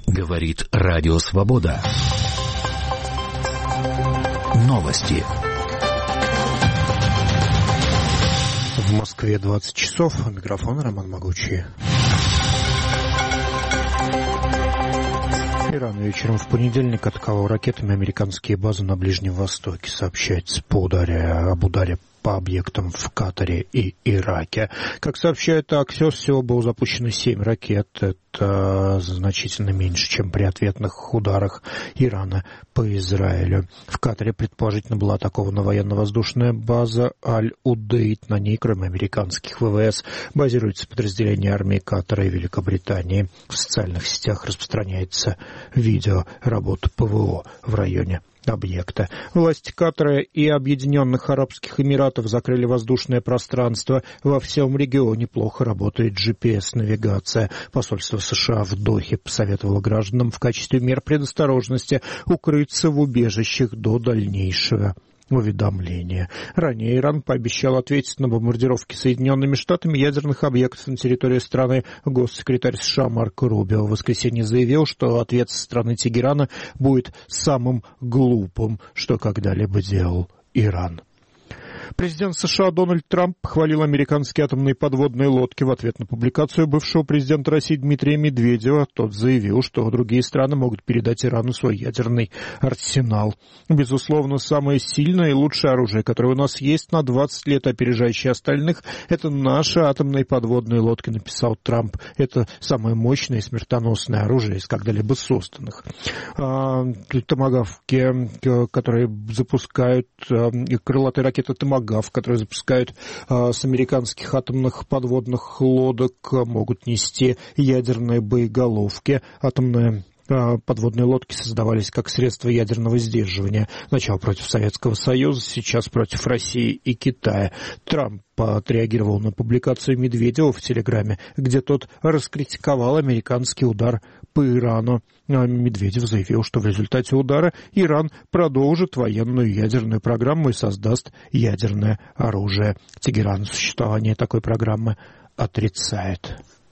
Говорит Радио Свобода. Новости. В Москве 20 часов. Микрофон Роман Могучий. Иран вечером в понедельник атаковал ракетами американские базы на Ближнем Востоке. Сообщается об ударе по объектам в Катаре и Ираке. Как сообщает Axios, всего было запущено 7 ракет. Это значительно меньше, чем при ответных ударах Ирана по Израилю. В Катаре, предположительно, была атакована военно-воздушная база Аль-Удейд. На ней, кроме американских ВВС, базируется подразделение армии Катара и Великобритании. В социальных сетях распространяется видео работы ПВО в районе объекта. Власти Катара и Объединенных Арабских Эмиратов закрыли воздушное пространство. Во всем регионе плохо работает GPS-навигация. Посольство США в Дохе посоветовало гражданам в качестве мер предосторожности укрыться в убежищах до дальнейшего уведомления. Ранее Иран пообещал ответить на бомбардировки Соединенными Штатами ядерных объектов на территории страны. Госсекретарь США Марко Рубио в воскресенье заявил, что ответ со стороны Тегерана будет самым глупым, что когда-либо делал Иран. Президент США Дональд Трамп похвалил американские атомные подводные лодки в ответ на публикацию бывшего президента России Дмитрия Медведева. Тот заявил, что другие страны могут передать Ирану свой ядерный арсенал. Безусловно, самое сильное и лучшее оружие, которое у нас есть на 20 лет опережающее остальных, это наши атомные подводные лодки, написал Трамп. Это самое мощное и смертоносное оружие из когда-либо созданных. Томагавки, которые запускают, крылатые ракеты Томагавк, которые запускают с американских атомных подводных лодок, могут нести ядерные боеголовки. Атомные подводные лодки создавались как средство ядерного сдерживания. Сначала против Советского Союза, сейчас против России и Китая. Трамп отреагировал на публикацию Медведева в Телеграме, где тот раскритиковал американский удар по Ирану. Медведев заявил, что в результате удара Иран продолжит военную ядерную программу и создаст ядерное оружие. Тегеран существование такой программы отрицает.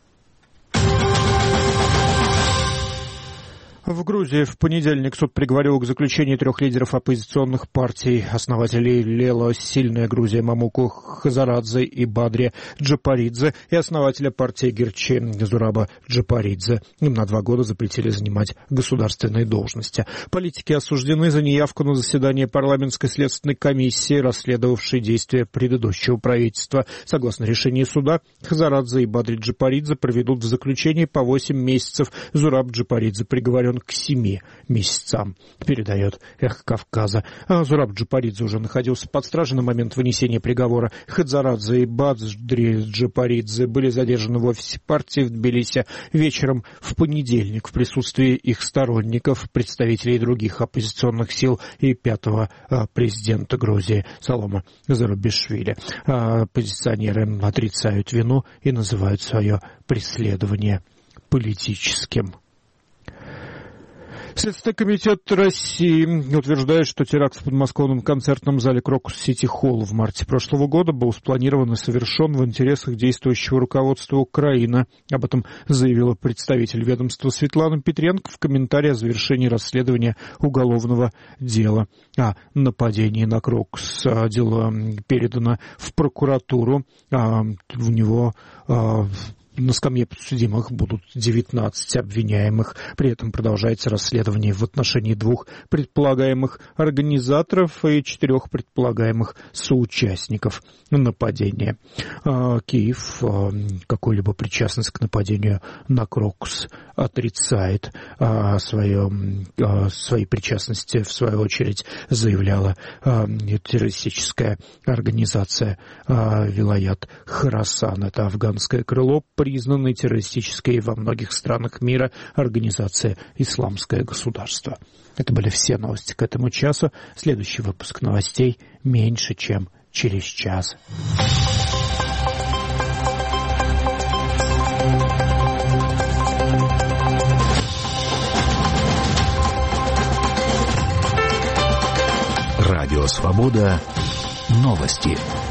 В Грузии в понедельник суд приговорил к заключению 3 лидеров оппозиционных партий, основателей Лело «Сильная Грузия» Мамуку Хазарадзе и Бадри Джапаридзе и основателя партии Герчи Зураба Джапаридзе. Им на 2 года запретили занимать государственные должности. Политики осуждены за неявку на заседание парламентской следственной комиссии, расследовавшей действия предыдущего правительства. Согласно решению суда, Хазарадзе и Бадри Джапаридзе проведут в заключении по 8 месяцев. Зураб Джапаридзе приговорен к 7 месяцам, передает «Эхо Кавказа». Зураб Джапаридзе уже находился под стражей на момент вынесения приговора. Хадзарадзе и Бадри Джапаридзе были задержаны в офисе партии в Тбилиси вечером в понедельник в присутствии их сторонников, представителей других оппозиционных сил и 5-го президента Грузии Салома Зурабишвили. Оппозиционеры отрицают вину и называют свое преследование политическим. Следственный комитет России утверждает, что теракт в подмосковном концертном зале Крокус-Сити Холл в марте прошлого года был спланирован и совершен в интересах действующего руководства Украины. Об этом заявила представитель ведомства Светлана Петренко в комментарии о завершении расследования уголовного дела о нападении на Крокус. Дело передано в прокуратуру. В него на скамье подсудимых будут 19 обвиняемых. При этом продолжается расследование в отношении 2 предполагаемых организаторов и 4 предполагаемых соучастников нападения. Киев какую-либо причастность к нападению на Крокус отрицает. Своей причастности, в свою очередь, заявляла террористическая организация Вилаят Хорасан. Это афганское крыло признанной террористической во многих странах мира организации «Исламское государство». Это были все новости к этому часу. Следующий выпуск новостей меньше, чем через час. Радио «Свобода». Новости.